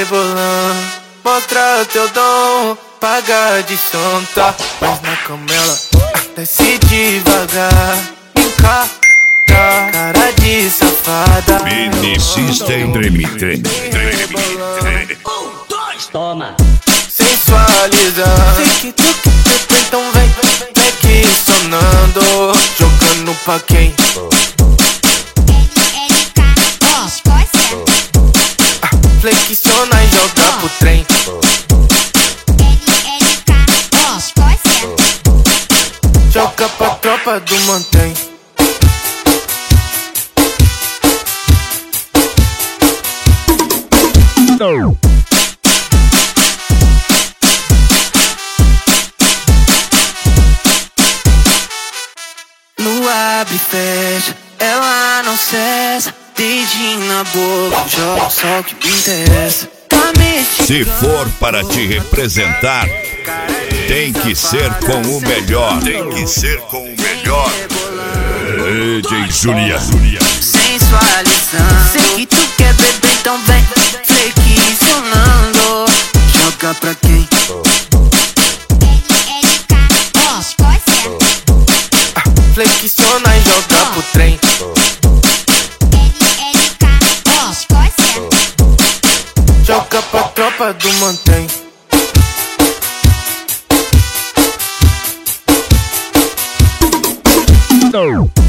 rebolando. Mostra teu dom, paga de sonta. Mas na cama ela desce devagar. Encara, cara de safada. Mini System treme. 1, 2, toma. Sensualiza. Sei que tu quer beber, então vem aqui sonando. Jogando pra quem? Flexiona e joga pro trem. Joga pra tropa do mantém. No abre e fecha, ela não cessa. Dedinho na boca, joga só o que me interessa. Tá mexendo. Se for para te representar, tem que ser com o melhor. Tem que ser com o melhor. DJ Julia. Sensualizando. Sei que tu quer beber, então vem flexionando. Joga pra quem? Flexiona e joga pro trem. Joga pra tropa do mantém. No.